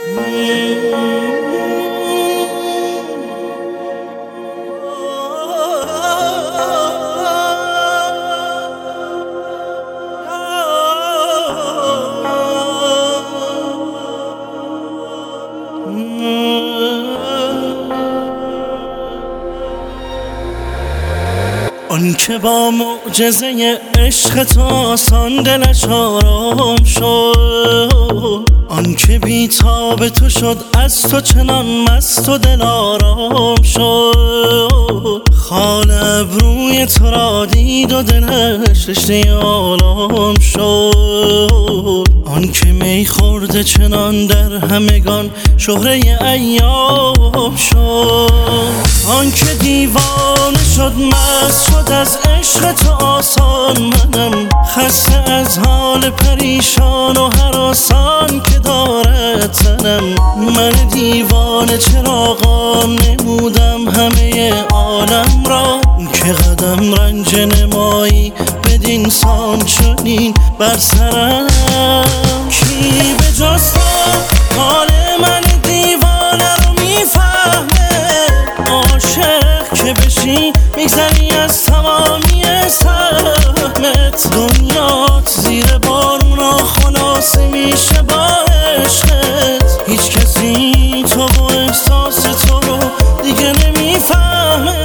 آن که با معجزه عشق تو آسان دلش آرام شد، آن که بی‌تاب تو شد از تو چنان مست و دل آرام شد. خال ابروی تو را دید و دلش رشته آلام شد. آن که می خورده چنان در همگان شهره ایام شد. آن که دیوانه شد مست شد از عشق تو آسان، منم خسته از حال پریشان و هراسان که دارد تنم. من دیوانه چراغان نمودم همه عالم را، که قدم رنج نمایی بدین سان چنین بر سرم. کی به جز تو حال من دیوانه رو میفهمه؟ عاشق که بشی میگذری از تمامی سهمت. دنیات زیر بارونا خلاصه میشه با عشقت. هیچ کسی تو و احساس تو رو دیگه نمیفهمه.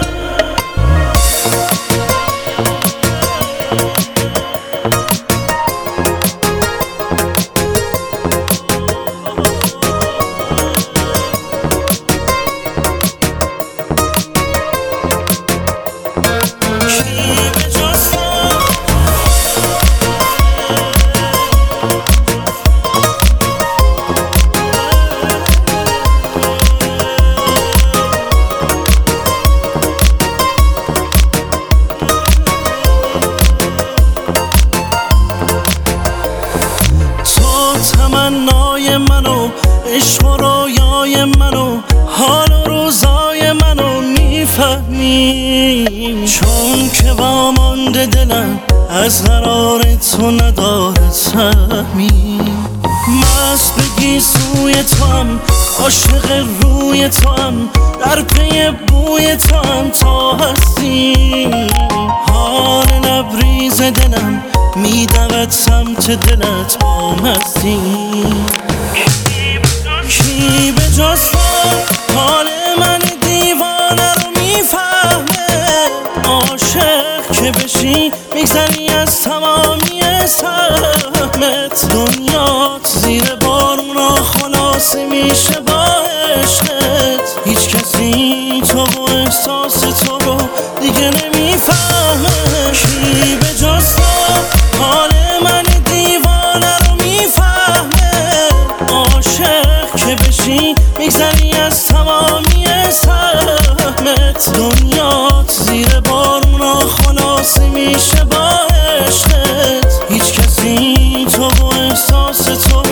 تمنای منو عشق و رویای منو حال و روزای منو میفهمی، چون که وامانده دلم از قرار تو نداره سهمی. مست بگی سوی تو هم عاشق روی تو هم در پی بوی تو هم تا هستی. حال لبریز دلم میدود سمت دلت با مستی. کی به جز تو حال من دیوانه رو میفهمه؟ عاشق که بشی میگذری از تمامی سهمت. دنیات زیر بارونا خلاصه میشه با عشقت. هیچ کسی تو و احساس تو رو دیگه نمیفهمه. کی به جز تو حال من دیوانه رو میفهمه؟ عاشق که بشی میگذری از تمامی سهمت. دنیات زیر بارونا خلاصه میشه با عشقت. هیچ کسی تو و احساس تو